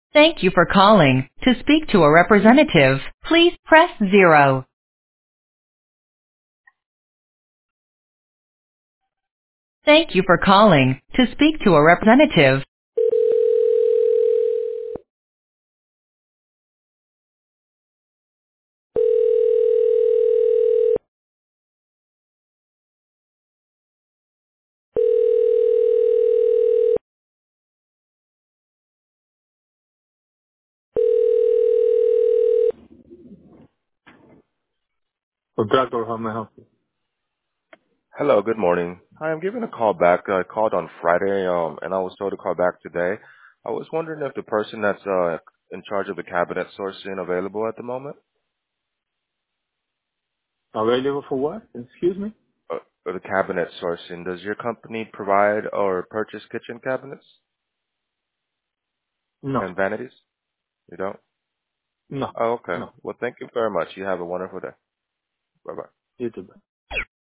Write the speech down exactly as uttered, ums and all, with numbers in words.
Thank you for calling. To speak to a representative, please press zero. Thank you for calling. To speak to a representative. Contractor, how may I help you? Hello, good morning. Hi, I'm giving a call back. I called on Friday, um, and I was told to call back today. I was wondering if the person that's uh, in charge of the cabinet sourcing available at the moment, Available for what? Excuse me? uh, or the cabinet sourcing. Does your company provide or purchase kitchen cabinets No. and vanities? You don't? No. Oh, okay. No. Well, thank you very much. You have a wonderful day. Bye bye. You too.